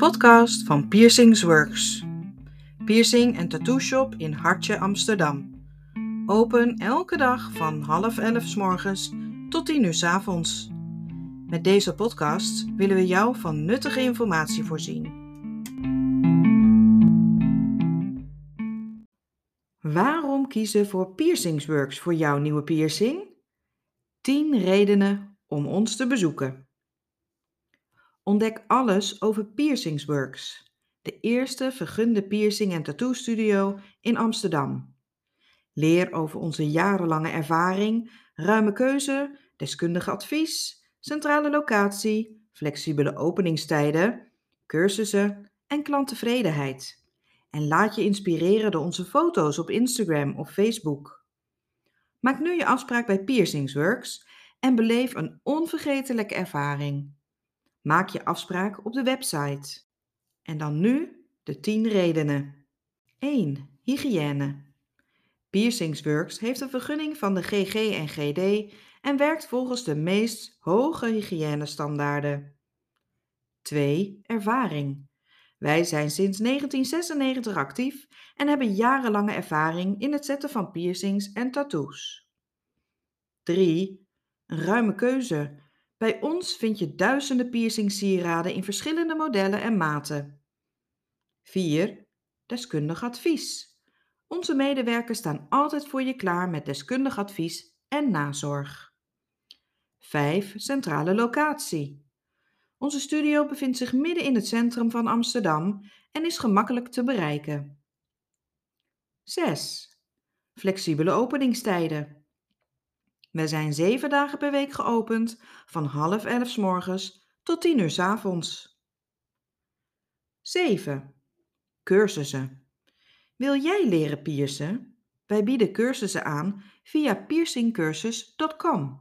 podcast van Piercings Works. Piercing en tattoo shop in Hartje, Amsterdam. Open elke dag van 10:30 's morgens tot 10 uur 's avonds. Met deze podcast willen we jou van nuttige informatie voorzien. Waarom kiezen voor Piercings Works voor jouw nieuwe piercing? 10 redenen om ons te bezoeken. Ontdek alles over Piercings Works, de eerste vergunde piercing- en tattoo-studio in Amsterdam. Leer over onze jarenlange ervaring, ruime keuze, deskundig advies, centrale locatie, flexibele openingstijden, cursussen en klanttevredenheid. En laat je inspireren door onze foto's op Instagram of Facebook. Maak nu je afspraak bij Piercings Works en beleef een onvergetelijke ervaring. Maak je afspraak op de website. En dan nu de 10 redenen. 1. Hygiëne. Piercings Works heeft een vergunning van de GG en GD en werkt volgens de meest hoge hygiënestandaarden. 2. Ervaring. Wij zijn sinds 1996 actief en hebben jarenlange ervaring in het zetten van piercings en tattoos. 3. Een ruime keuze. Bij ons vind je duizenden piercingsieraden in verschillende modellen en maten. 4. Deskundig advies. Onze medewerkers staan altijd voor je klaar met deskundig advies en nazorg. 5. Centrale locatie. Onze studio bevindt zich midden in het centrum van Amsterdam en is gemakkelijk te bereiken. 6. Flexibele openingstijden. We zijn 7 dagen per week geopend, van 10:30 's morgens tot 10 uur 's avonds. 7. Cursussen. Wil jij leren piercen? Wij bieden cursussen aan via piercingcursus.com.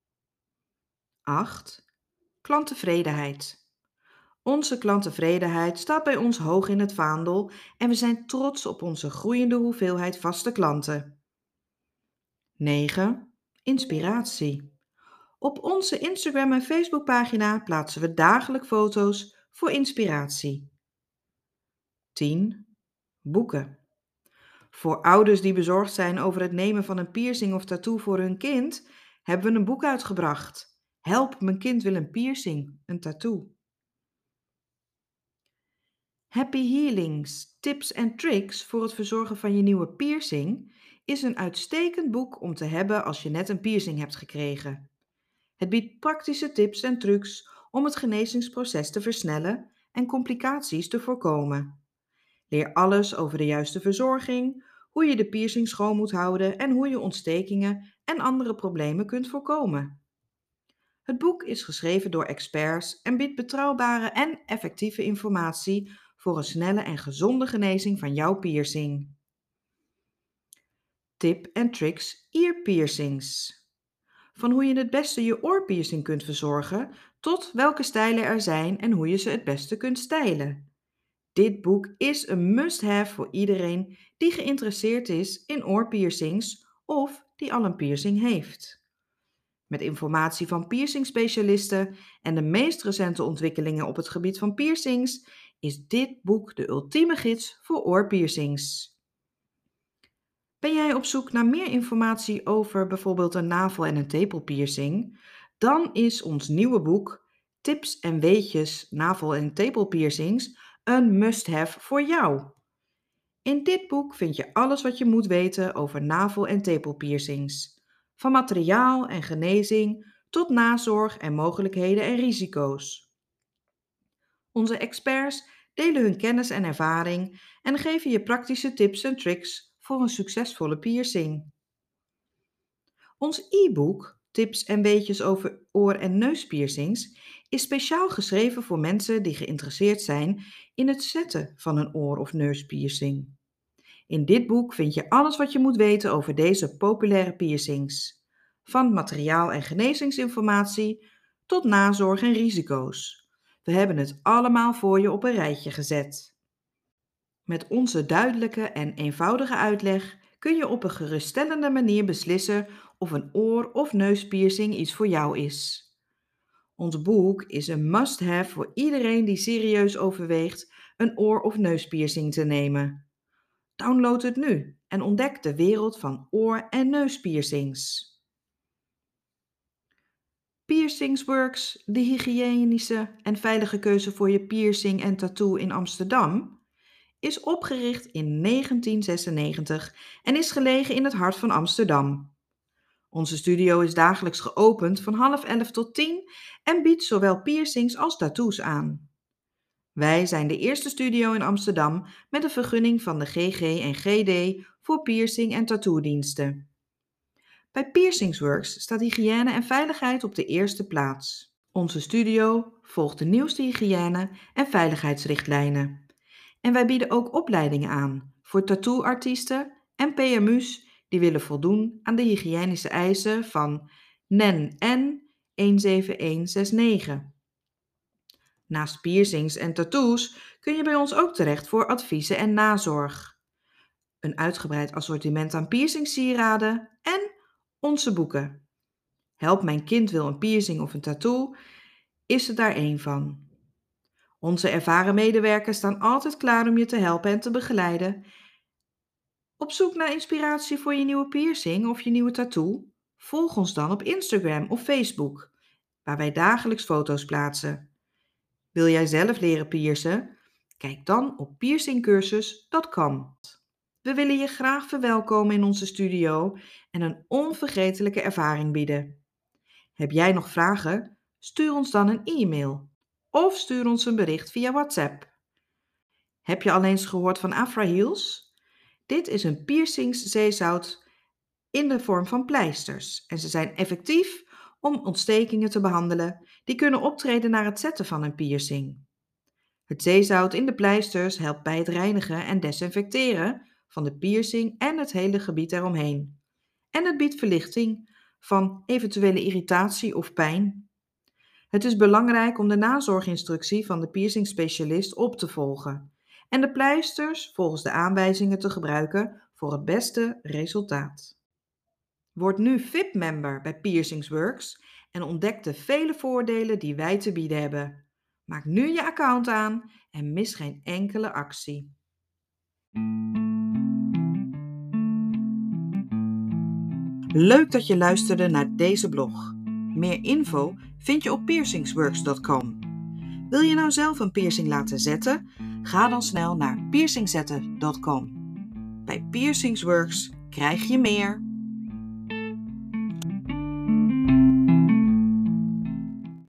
8. Klanttevredenheid. Onze klanttevredenheid staat bij ons hoog in het vaandel en we zijn trots op onze groeiende hoeveelheid vaste klanten. 9. Inspiratie. Op onze Instagram- en Facebookpagina plaatsen we dagelijks foto's voor inspiratie. 10. Boeken. Voor ouders die bezorgd zijn over het nemen van een piercing of tattoo voor hun kind, hebben we een boek uitgebracht. Help, mijn kind wil een piercing, een tattoo. Happy Healings, tips en tricks voor het verzorgen van je nieuwe piercing is een uitstekend boek om te hebben als je net een piercing hebt gekregen. Het biedt praktische tips en trucs om het genezingsproces te versnellen en complicaties te voorkomen. Leer alles over de juiste verzorging, hoe je de piercing schoon moet houden en hoe je ontstekingen en andere problemen kunt voorkomen. Het boek is geschreven door experts en biedt betrouwbare en effectieve informatie voor een snelle en gezonde genezing van jouw piercing. Tip en tricks earpiercings. Van hoe je het beste je oorpiercing kunt verzorgen, tot welke stijlen er zijn en hoe je ze het beste kunt stijlen. Dit boek is een must-have voor iedereen die geïnteresseerd is in oorpiercings of die al een piercing heeft. Met informatie van piercingspecialisten en de meest recente ontwikkelingen op het gebied van piercings is dit boek de ultieme gids voor oorpiercings. Ben jij op zoek naar meer informatie over bijvoorbeeld een navel- en een tepelpiercing? Dan is ons nieuwe boek Tips en weetjes navel- en tepelpiercings een must-have voor jou. In dit boek vind je alles wat je moet weten over navel- en tepelpiercings. Van materiaal en genezing tot nazorg en mogelijkheden en risico's. Onze experts delen hun kennis en ervaring en geven je praktische tips en tricks voor een succesvolle piercing. Ons e-book Tips en weetjes over oor- en neuspiercings is speciaal geschreven voor mensen die geïnteresseerd zijn in het zetten van een oor- of neuspiercing. In dit boek vind je alles wat je moet weten over deze populaire piercings. Van materiaal- en genezingsinformatie tot nazorg en risico's. We hebben het allemaal voor je op een rijtje gezet. Met onze duidelijke en eenvoudige uitleg kun je op een geruststellende manier beslissen of een oor- of neuspiercing iets voor jou is. Ons boek is een must-have voor iedereen die serieus overweegt een oor- of neuspiercing te nemen. Download het nu en ontdek de wereld van oor- en neuspiercings. Piercingsworks, de hygiënische en veilige keuze voor je piercing en tattoo in Amsterdam, is opgericht in 1996 en is gelegen in het hart van Amsterdam. Onze studio is dagelijks geopend van 10:30 tot 10 en biedt zowel piercings als tattoos aan. Wij zijn de eerste studio in Amsterdam met een vergunning van de GG en GD voor piercing en tattoo-diensten. Bij Piercingsworks staat hygiëne en veiligheid op de eerste plaats. Onze studio volgt de nieuwste hygiëne en veiligheidsrichtlijnen. En wij bieden ook opleidingen aan voor tattooartiesten en PMU's die willen voldoen aan de hygiënische eisen van NEN 17169. Naast piercings en tattoos kun je bij ons ook terecht voor adviezen en nazorg. Een uitgebreid assortiment aan piercingsieraden en onze boeken. Help mijn kind wil een piercing of een tattoo, is er daar één van. Onze ervaren medewerkers staan altijd klaar om je te helpen en te begeleiden. Op zoek naar inspiratie voor je nieuwe piercing of je nieuwe tattoo? Volg ons dan op Instagram of Facebook, waar wij dagelijks foto's plaatsen. Wil jij zelf leren piercen? Kijk dan op piercingcursus.com. We willen je graag verwelkomen in onze studio en een onvergetelijke ervaring bieden. Heb jij nog vragen? Stuur ons dan een e-mail of stuur ons een bericht via WhatsApp. Heb je al eens gehoord van AfraHeals? Dit is een piercingszeezout in de vorm van pleisters en ze zijn effectief om ontstekingen te behandelen die kunnen optreden na het zetten van een piercing. Het zeezout in de pleisters helpt bij het reinigen en desinfecteren van de piercing en het hele gebied eromheen. En het biedt verlichting van eventuele irritatie of pijn. Het is belangrijk om de nazorginstructie van de piercingspecialist op te volgen en de pleisters volgens de aanwijzingen te gebruiken voor het beste resultaat. Word nu VIP-member bij Piercingsworks en ontdek de vele voordelen die wij te bieden hebben. Maak nu je account aan en mis geen enkele actie. Leuk dat je luisterde naar deze blog. Meer info vind je op piercingsworks.com. Wil je nou zelf een piercing laten zetten? Ga dan snel naar piercingzetten.com. Bij Piercingsworks krijg je meer.